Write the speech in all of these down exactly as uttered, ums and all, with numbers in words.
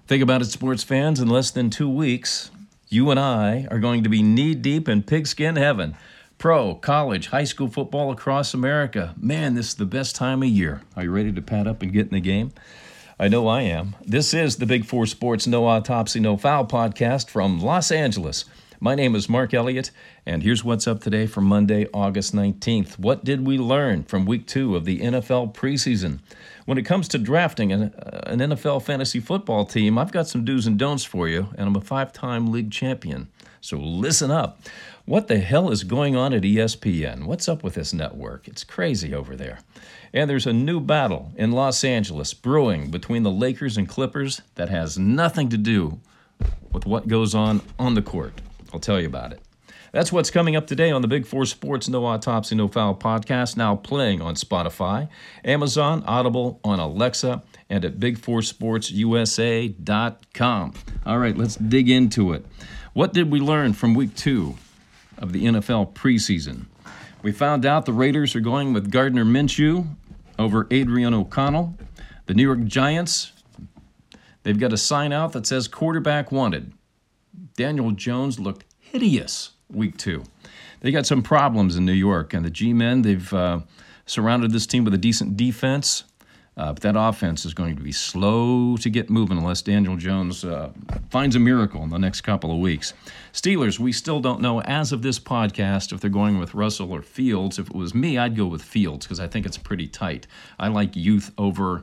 Think about it, sports fans. In less than two weeks, you and I are going to be knee-deep in pigskin heaven. Pro, college, high school football across America. Man, this is the best time of year. Are you ready to pad up and get in the game? I know I am. This is the Big Four Sports No Autopsy, No Foul podcast from Los Angeles. My name is Mark Elliott, and here's what's up today for Monday, August nineteenth. What did we learn from week two of the N F L preseason? When it comes to drafting an, uh, an N F L fantasy football team, I've got some do's and don'ts for you, and I'm a five-time league champion. So listen up. What the hell is going on at E S P N? What's up with this network? It's crazy over there. And there's a new battle in Los Angeles brewing between the Lakers and Clippers that has nothing to do with what goes on on the court. I'll tell you about it. That's what's coming up today on the Big Four Sports No Autopsy, No Foul podcast, now playing on Spotify, Amazon, Audible, on Alexa, and at big four sports u s a dot com. All right, let's dig into it. What did we learn from week two of the N F L preseason? We found out the Raiders are going with Gardner Minshew over Adrian O'Connell. The New York Giants, they've got a sign out that says quarterback wanted. Daniel Jones looked hideous week two. They got some problems in New York, and the G-men, they've uh, surrounded this team with a decent defense, uh, but that offense is going to be slow to get moving unless Daniel Jones uh, finds a miracle in the next couple of weeks. Steelers, we still don't know as of this podcast if they're going with Russell or Fields. If it was me, I'd go with Fields because I think it's pretty tight. I like youth over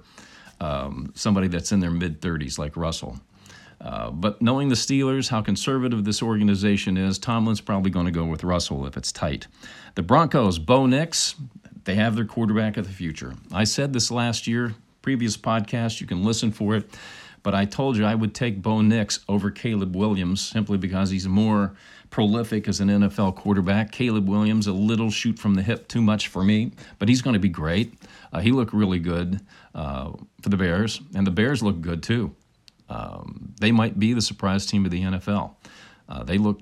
um, somebody that's in their mid-thirties like Russell. Uh, but knowing the Steelers, how conservative this organization is, Tomlin's probably going to go with Russell if it's tight. The Broncos, Bo Nix, they have their quarterback of the future. I said this last year, previous podcast, you can listen for it, but I told you I would take Bo Nix over Caleb Williams simply because he's more prolific as an N F L quarterback. Caleb Williams, a little shoot from the hip, too much for me, but he's going to be great. Uh, he looked really good uh, for the Bears, and the Bears look good too. Um, they might be the surprise team of the N F L. Uh, they look,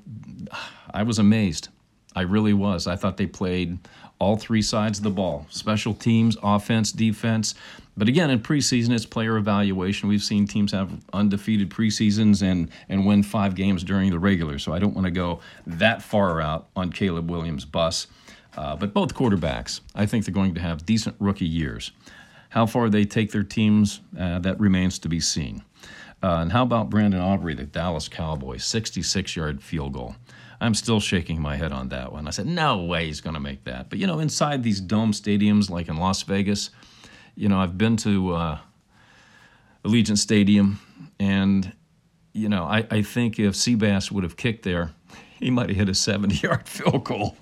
I was amazed. I really was. I thought they played all three sides of the ball, special teams, offense, defense. But again, in preseason, it's player evaluation. We've seen teams have undefeated preseasons and, and win five games during the regular, so I don't want to go that far out on Caleb Williams' bus. Uh, but both quarterbacks, I think they're going to have decent rookie years. How far they take their teams, uh, that remains to be seen. Uh, and how about Brandon Aubrey, the Dallas Cowboys, sixty-six-yard field goal? I'm still shaking my head on that one. I said, no way he's going to make that. But, you know, inside these dome stadiums like in Las Vegas, you know, I've been to uh, Allegiant Stadium, and, you know, I, I think if Seabass would have kicked there, he might have hit a seventy-yard field goal.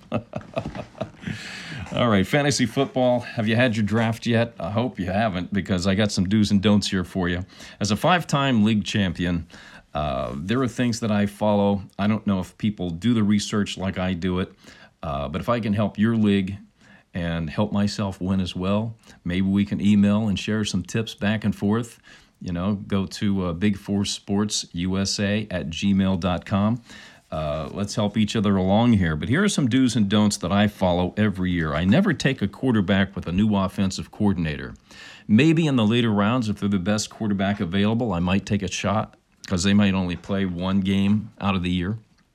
All right, fantasy football. Have you had your draft yet? I hope you haven't, because I got some do's and don'ts here for you. As a five-time league champion, uh, there are things that I follow. I don't know if people do the research like I do it, uh, but if I can help your league and help myself win as well, maybe we can email and share some tips back and forth. You know, go to uh, big four sports u s a at gmail dot com. Uh, let's help each other along here. But here are some do's and don'ts that I follow every year. I never take a quarterback with a new offensive coordinator. Maybe in the later rounds, if they're the best quarterback available, I might take a shot because they might only play one game out of the year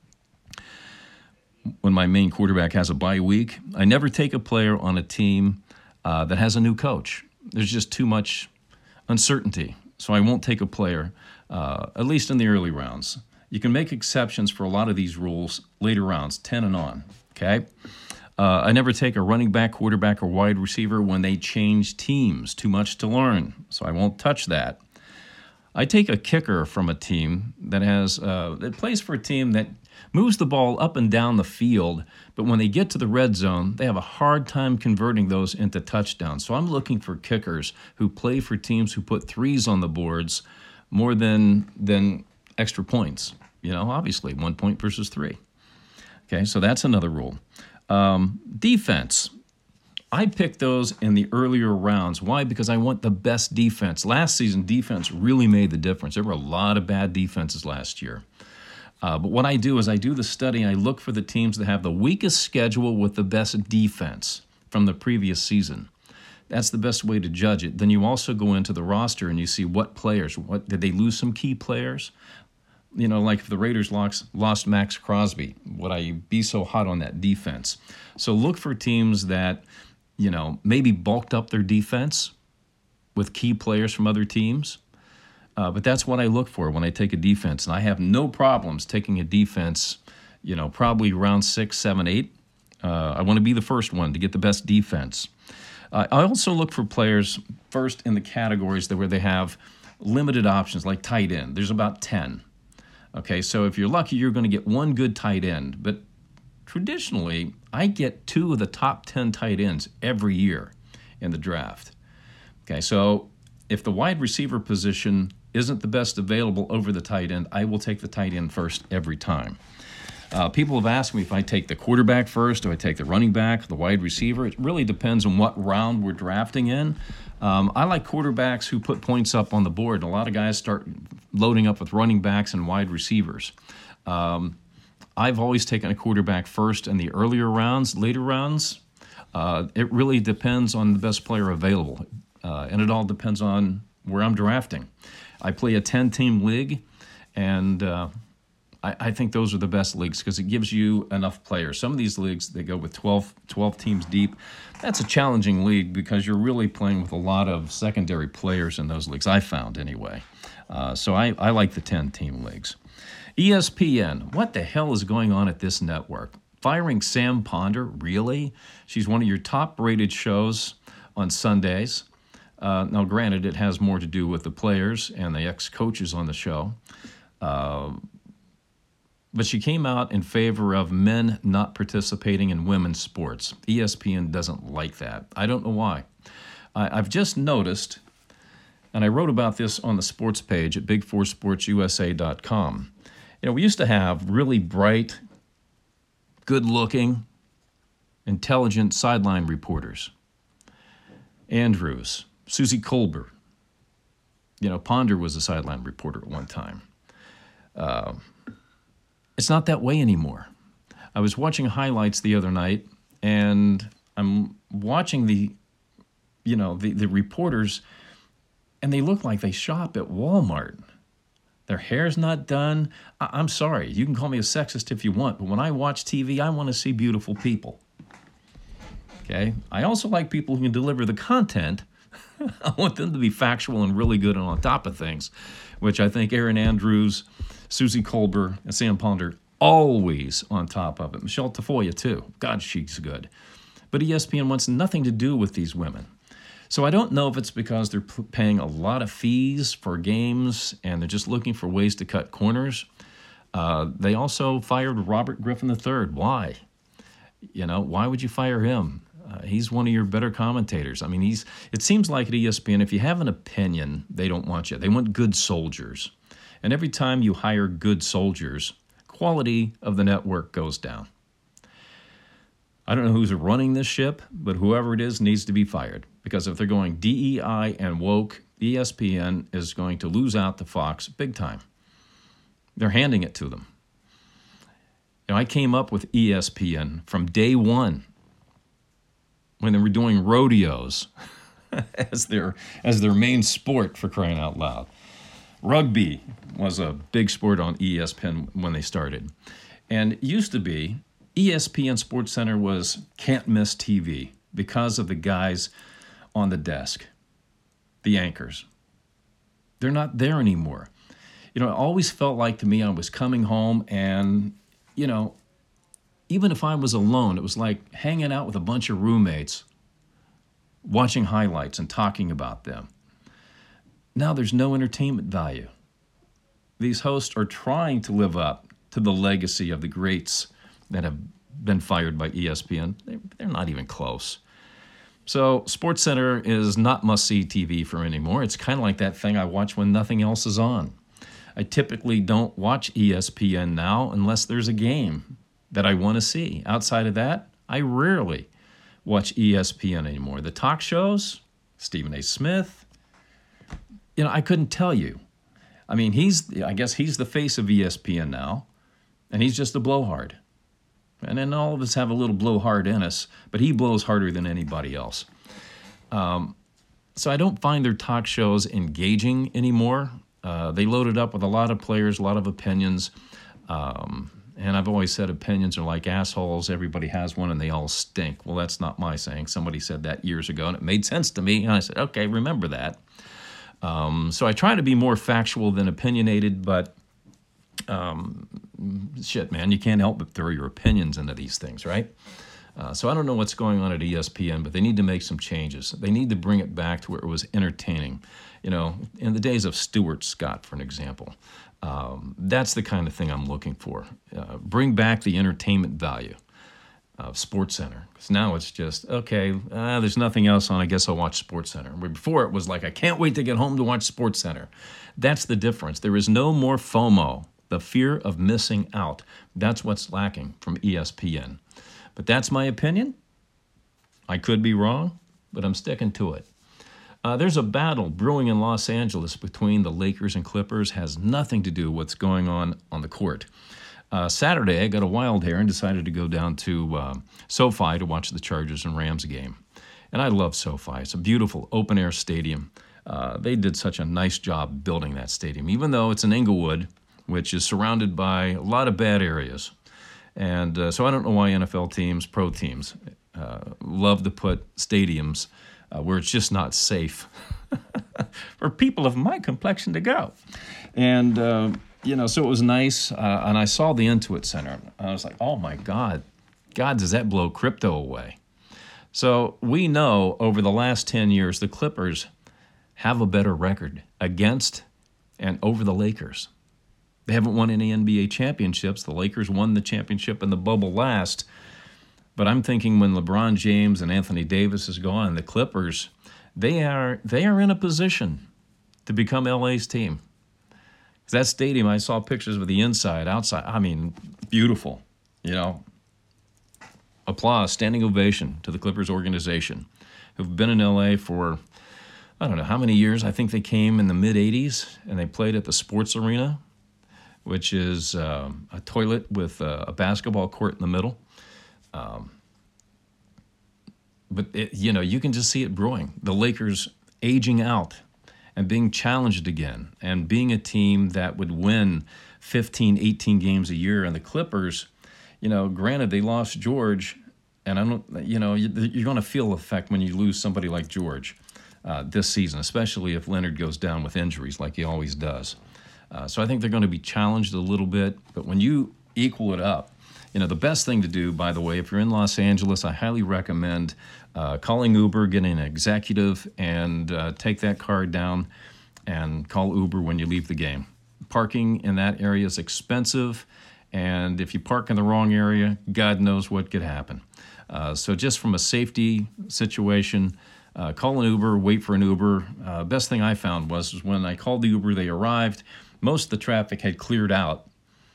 when my main quarterback has a bye week. I never take a player on a team uh, that has a new coach. There's just too much uncertainty. So I won't take a player, uh, at least in the early rounds. You can make exceptions for a lot of these rules later rounds, ten and on, okay? Uh, I never take a running back, quarterback, or wide receiver when they change teams. Too much to learn, so I won't touch that. I take a kicker from a team that has uh, that plays for a team that moves the ball up and down the field, but when they get to the red zone, they have a hard time converting those into touchdowns. So I'm looking for kickers who play for teams who put threes on the boards more than than extra points. You know, obviously, one point versus three. Okay, so that's another rule. Um, defense. I picked those in the earlier rounds. Why? Because I want the best defense. Last season, defense really made the difference. There were a lot of bad defenses last year. Uh, but what I do is I do the study. I look for the teams that have the weakest schedule with the best defense from the previous season. That's the best way to judge it. Then you also go into the roster and you see what players, what did they lose some key players? You know, like if the Raiders lost, lost Max Crosby, would I be so hot on that defense? So look for teams that, you know, maybe bulked up their defense with key players from other teams. Uh, but that's what I look for when I take a defense. And I have no problems taking a defense, you know, probably round six, seven, eight. Uh, I want to be the first one to get the best defense. Uh, I also look for players first in the categories that where they have limited options, like tight end. There's about ten. Okay, so if you're lucky, you're going to get one good tight end. But traditionally, I get two of the top ten tight ends every year in the draft. Okay, so if the wide receiver position isn't the best available over the tight end, I will take the tight end first every time. Uh, people have asked me if I take the quarterback first, do I take the running back, the wide receiver? It really depends on what round we're drafting in. Um, I like quarterbacks who put points up on the board. A lot of guys start loading up with running backs and wide receivers. Um, I've always taken a quarterback first in the earlier rounds. Later rounds, uh, it really depends on the best player available, uh, and it all depends on where I'm drafting. I play a ten-team league, and uh, I, I think those are the best leagues because it gives you enough players. Some of these leagues, they go with twelve, twelve teams deep. That's a challenging league because you're really playing with a lot of secondary players in those leagues, I found anyway. Uh, so I, I like the ten-team leagues. E S P N, what the hell is going on at this network? Firing Sam Ponder, really? She's one of your top-rated shows on Sundays. Uh, now, granted, it has more to do with the players and the ex-coaches on the show. Uh, but she came out in favor of men not participating in women's sports. E S P N doesn't like that. I don't know why. I, I've just noticed, and I wrote about this on the sports page at big four sports u s a dot com. You know, we used to have really bright, good-looking, intelligent sideline reporters. Andrews, Susie Colbert. You know, Ponder was a sideline reporter at one time. Uh, it's not that way anymore. I was watching highlights the other night, and I'm watching the, you know, the, the reporters, and they look like they shop at Walmart. Their hair's not done. I- I'm sorry. You can call me a sexist if you want, but when I watch T V, I want to see beautiful people. Okay? I also like people who can deliver the content. I want them to be factual and really good and on top of things, which I think Erin Andrews, Susie Colbert, and Sam Ponder always on top of it. Michelle Tafoya, too. God, she's good. But E S P N wants nothing to do with these women. So I don't know if it's because they're p- paying a lot of fees for games and they're just looking for ways to cut corners. Uh, they also fired Robert Griffin the third. Why? You know, why would you fire him? Uh, he's one of your better commentators. I mean, he's. It seems like at E S P N, if you have an opinion, they don't want you. They want good soldiers. And every time you hire good soldiers, quality of the network goes down. I don't know who's running this ship, but whoever it is needs to be fired. Because if they're going D E I and woke, E S P N is going to lose out to Fox big time. They're handing it to them. You know, I came up with E S P N from day one when they were doing rodeos as their as their main sport, for crying out loud. Rugby was a big sport on E S P N when they started. And it used to be E S P N SportsCenter was can't-miss T V because of the guys on the desk, the anchors. They're not there anymore. You know, it always felt like to me I was coming home and, you know, even if I was alone, it was like hanging out with a bunch of roommates, watching highlights and talking about them. Now there's no entertainment value. These hosts are trying to live up to the legacy of the greats that have been fired by E S P N. They're not even close. So SportsCenter is not must-see T V for anymore. It's kind of like that thing I watch when nothing else is on. I typically don't watch E S P N now unless there's a game that I want to see. Outside of that, I rarely watch E S P N anymore. The talk shows, Stephen A. Smith, you know, I couldn't tell you. I mean, he's, I guess he's the face of E S P N now, and he's just a blowhard. And then all of us have a little blowhard in us, but he blows harder than anybody else. So I don't find their talk shows engaging anymore. Uh, they load it up with a lot of players, a lot of opinions. Um, and I've always said opinions are like assholes. Everybody has one and they all stink. Well, that's not my saying. Somebody said that years ago and it made sense to me. And I said, okay, remember that. Um, so I try to be more factual than opinionated, but um, shit, man, you can't help but throw your opinions into these things, right? Uh, so I don't know what's going on at E S P N, but they need to make some changes. They need to bring it back to where it was entertaining. You know, in the days of Stuart Scott, for an example, um, that's the kind of thing I'm looking for. Uh, bring back the entertainment value of SportsCenter. Because now it's just, okay, uh, there's nothing else on, I guess I'll watch SportsCenter. Where before it was like, I can't wait to get home to watch SportsCenter. That's the difference. There is no more FOMO, the fear of missing out. That's what's lacking from E S P N. But that's my opinion. I could be wrong, but I'm sticking to it. Uh, there's a battle brewing in Los Angeles between the Lakers and Clippers. Has nothing to do with what's going on on the court. Uh, Saturday, I got a wild hair and decided to go down to uh, SoFi to watch the Chargers and Rams game. And I love SoFi. It's a beautiful open-air stadium. Uh, they did such a nice job building that stadium, even though it's in Inglewood, which is surrounded by a lot of bad areas. And uh, so I don't know why N F L teams, pro teams, uh, love to put stadiums uh, where it's just not safe for people of my complexion to go. And, uh, you know, so it was nice. Uh, and I saw the Intuit Center. I was like, oh, my God. God, does that blow crypto away? So we know over the last ten years, the Clippers have a better record against and over the Lakers. They haven't won any N B A championships. The Lakers won the championship in the bubble last. But I'm thinking when LeBron James and Anthony Davis is gone, the Clippers, they are they are in a position to become L A's team. Because that stadium, I saw pictures of the inside, outside. I mean, beautiful. You know, applause, standing ovation to the Clippers organization, who've been in L A for, I don't know how many years. I think they came in the mid-eighties, and they played at the Sports Arena, which is um, a toilet with uh, a basketball court in the middle. Um, but, it, you know, you can just see it brewing. The Lakers aging out and being challenged again and being a team that would win fifteen, eighteen games a year. And the Clippers, you know, granted, they lost George, and I don't, you know, you're going to feel the effect when you lose somebody like George uh, this season, especially if Leonard goes down with injuries like he always does. Uh, so I think they're going to be challenged a little bit. But when you equal it up, you know, the best thing to do, by the way, if you're in Los Angeles, I highly recommend uh, calling Uber, getting an executive, and uh, take that card down and call Uber when you leave the game. Parking in that area is expensive, and if you park in the wrong area, God knows what could happen. Uh, so just from a safety situation, uh, call an Uber, wait for an Uber. Uh, best thing I found was, was when I called the Uber, they arrived. Most of the traffic had cleared out,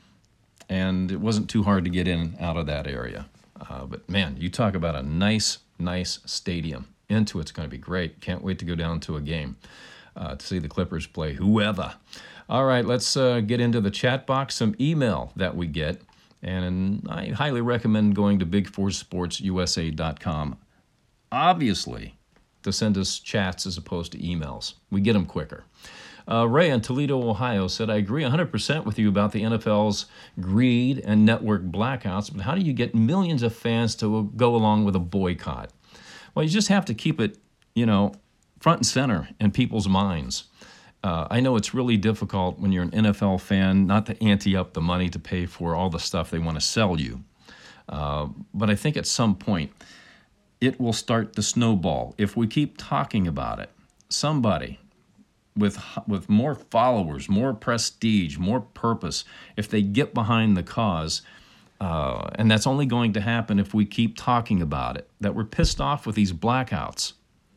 and it wasn't too hard to get in and out of that area. Uh, but, man, you talk about a nice, nice stadium. Intuit's going to be great. Can't wait to go down to a game uh, to see the Clippers play whoever. All right, let's uh, get into the chat box, some email that we get. And I highly recommend going to big four sports u s a dot com, obviously, to send us chats as opposed to emails. We get them quicker. Uh, Ray in Toledo, Ohio said, I agree one hundred percent with you about the N F L's greed and network blackouts, but how do you get millions of fans to go along with a boycott? Well, you just have to keep it, you know, front and center in people's minds. Uh, I know it's really difficult when you're an N F L fan not to ante up the money to pay for all the stuff they want to sell you. Uh, but I think at some point it will start to snowball. If we keep talking about it, somebody with with more followers, more prestige, more purpose, if they get behind the cause, uh, and that's only going to happen if we keep talking about it, that we're pissed off with these blackouts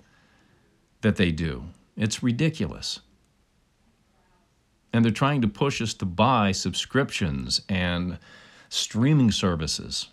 that they do. It's ridiculous. And they're trying to push us to buy subscriptions and streaming services.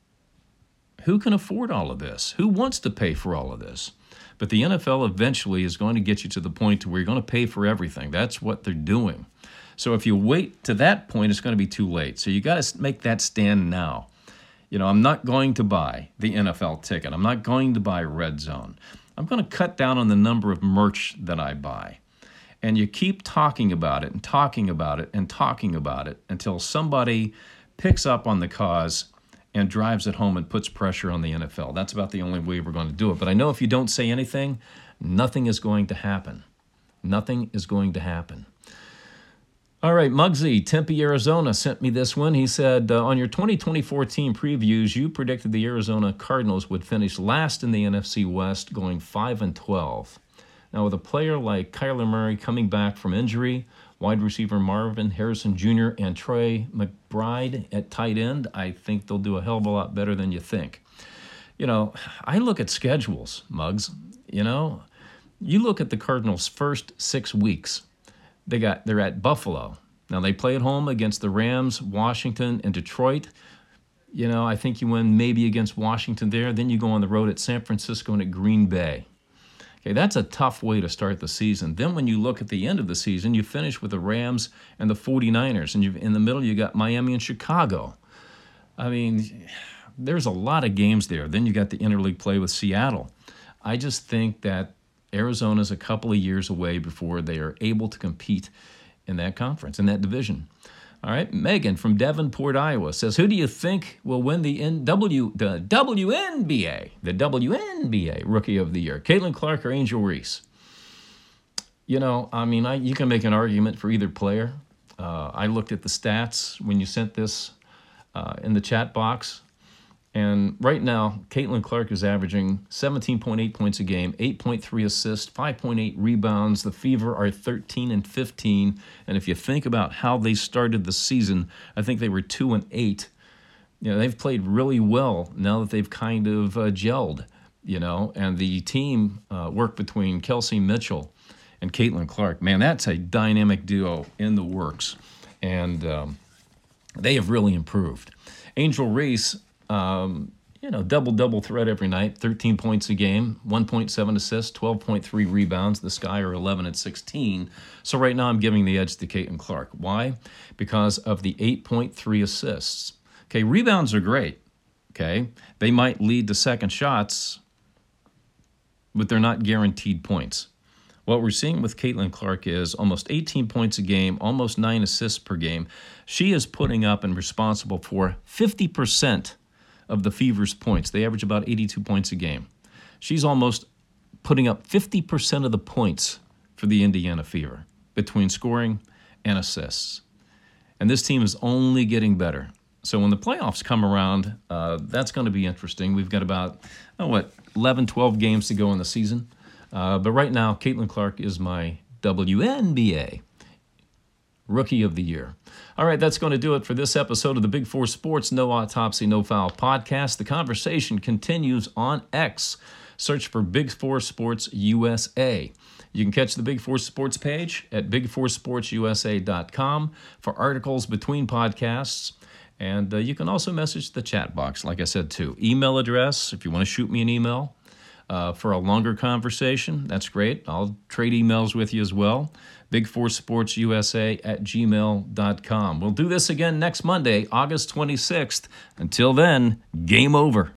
Who can afford all of this? Who wants to pay for all of this? But the N F L eventually is going to get you to the point to where you're going to pay for everything. That's what they're doing. So if you wait to that point, it's going to be too late. So you got to make that stand now. You know, I'm not going to buy the N F L ticket. I'm not going to buy Red Zone. I'm going to cut down on the number of merch that I buy. And you keep talking about it and talking about it and talking about it until somebody picks up on the cause and drives it home and puts pressure on the N F L. That's about the only way we're going to do it. But I know if you don't say anything, nothing is going to happen. Nothing is going to happen. All right, Muggsy, Tempe, Arizona, sent me this one. He said, uh, on your twenty twenty-four team previews, you predicted the Arizona Cardinals would finish last in the N F C West, going five and twelve. Now, with a player like Kyler Murray coming back from injury, wide receiver Marvin Harrison Junior and Trey McBride at tight end, I think they'll do a hell of a lot better than you think. You know, I look at schedules, Muggs. You know, you look at the Cardinals' first six weeks. They got they're at Buffalo. Now they play at home against the Rams, Washington, and Detroit. You know, I think you win maybe against Washington there. Then you go on the road at San Francisco and at Green Bay. Okay, that's a tough way to start the season. Then when you look at the end of the season, you finish with the Rams and the forty-niners, and you've, in the middle you got Miami and Chicago. I mean, there's a lot of games there. Then you got the interleague play with Seattle. I just think that Arizona's a couple of years away before they are able to compete in that conference, in that division. All right, Megan from Davenport, Iowa says, who do you think will win the N W the W N B A, the W N B A Rookie of the Year, Caitlin Clark or Angel Reese? You know, I mean, I, you can make an argument for either player. Uh, I looked at the stats when you sent this uh, in the chat box. And right now, Caitlin Clark is averaging seventeen point eight points a game, eight point three assists, five point eight rebounds. The Fever are thirteen and fifteen. And if you think about how they started the season, I think they were two and eight. You know, they've played really well now that they've kind of uh, gelled, you know. And the team uh, work between Kelsey Mitchell and Caitlin Clark. Man, that's a dynamic duo in the works. And um, they have really improved. Angel Reese, Um, you know, double-double threat every night, thirteen points a game, one point seven assists, twelve point three rebounds. The Sky are eleven and sixteen. So right now I'm giving the edge to Caitlin Clark. Why? Because of the eight point three assists. Okay, rebounds are great, okay? They might lead to second shots, but they're not guaranteed points. What we're seeing with Caitlin Clark is almost eighteen points a game, almost nine assists per game. She is putting up and responsible for fifty percent of the Fever's points. They average about eighty-two points a game. She's almost putting up fifty percent of the points for the Indiana Fever between scoring and assists. And this team is only getting better. So when the playoffs come around, uh, that's going to be interesting. We've got about, oh, what, eleven, twelve games to go in the season. Uh, but right now, Caitlin Clark is my W N B A Rookie of the Year. All right, that's going to do it for this episode of the Big Four Sports No Autopsy, No Foul podcast. The conversation continues on X. Search for Big Four Sports U S A. You can catch the Big Four Sports page at big four sports u s a dot com for articles between podcasts. And uh, you can also message the chat box, like I said, too. Email address, if you want to shoot me an email uh, for a longer conversation, that's great. I'll trade emails with you as well. big four sports u s a at gmail dot com. We'll do this again next Monday, August twenty-sixth. Until then, game over.